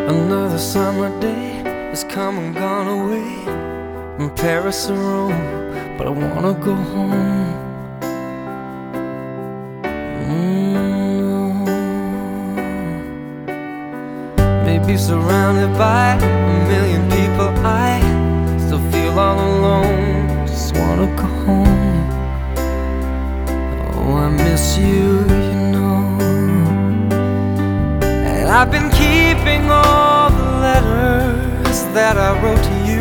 Another summer day has come and gone away from Paris or Rome, but I wanna go home. Maybe surrounded by a million people, I still feel all alone. Just wanna go home. Oh, I miss you, you know. And I've been keeping all the letters that I wrote to you,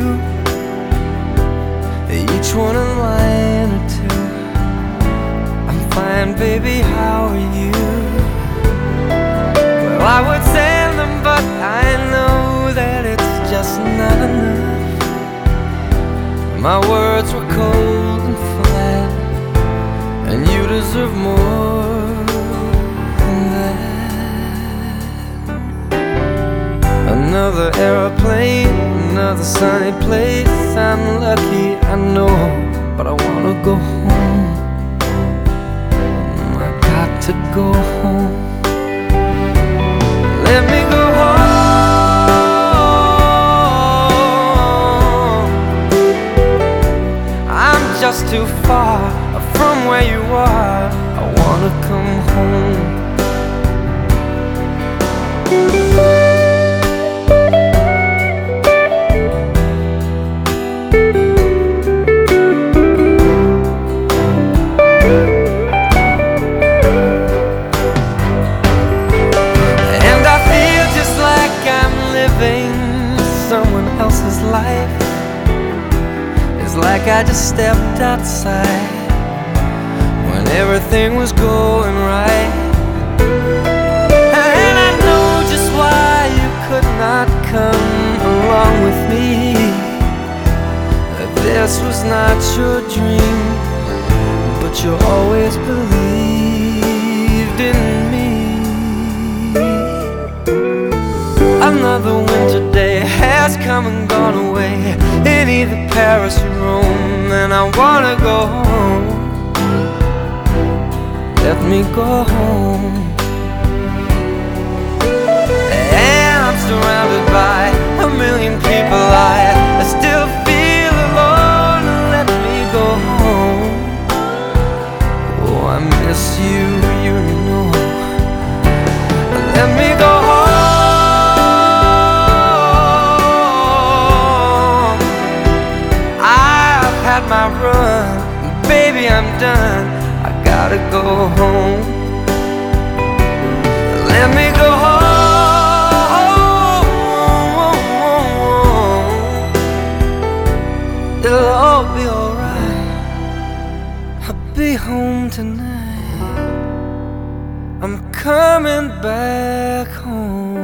each one a line or two. I'm fine, baby, how are you? Well, I would send them, but I know that it's just not enough. My words were cold and flat, and you deserve more than that. Another aeroplane, another sunny place. I'm lucky, I know, but I wanna go home. I got to go home. Let me go home. I'm just too far from where you are. I wanna come home. Someone else's life. It's like I just stepped outside when everything was going right. And I know just why you could not come along with me. This was not your dream, but you always believed in me. Another winter day has come and gone away in either Paris or Rome, and I wanna go home. Let me go home. And I'm surrounded by a million people. I still feel alone. Let me go home. Oh, I miss you, you know. Let me go home. My run, baby, I'm done. I gotta go home. Let me go home. It'll all be alright. I'll be home tonight. I'm coming back home.